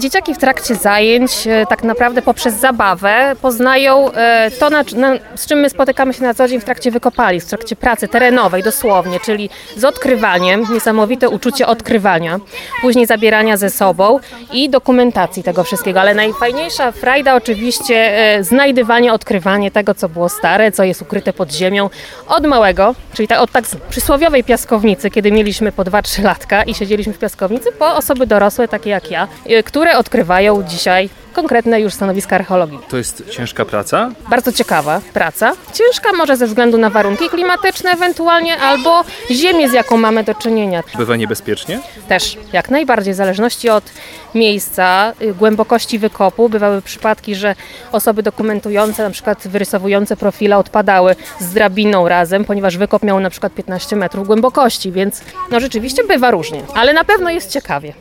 Dzieciaki w trakcie zajęć tak naprawdę poprzez zabawę poznają to, z czym my spotykamy się na co dzień w trakcie wykopalisk, w trakcie pracy terenowej dosłownie, czyli z odkrywaniem, niesamowite uczucie odkrywania, później zabierania ze sobą i dokumentacji tego wszystkiego, ale najfajniejsza frajda oczywiście znajdywanie, odkrywanie tego, co było stare, co jest ukryte pod ziemią od małego, czyli od tak przysłowiowej piaskownicy, kiedy mieliśmy po 2-3 latka i siedzieliśmy w piaskownicy, po osoby dorosłe, takie jak ja, które odkrywają dzisiaj konkretne już stanowiska archeologii. To jest ciężka praca? Bardzo ciekawa praca. Ciężka może ze względu na warunki klimatyczne ewentualnie, albo ziemię, z jaką mamy do czynienia. Bywa niebezpiecznie? Też, jak najbardziej, w zależności od miejsca, głębokości wykopu. Bywały przypadki, że osoby dokumentujące, na przykład wyrysowujące profile odpadały z drabiną razem, ponieważ wykop miał na przykład 15 metrów głębokości, więc rzeczywiście bywa różnie, ale na pewno jest ciekawie.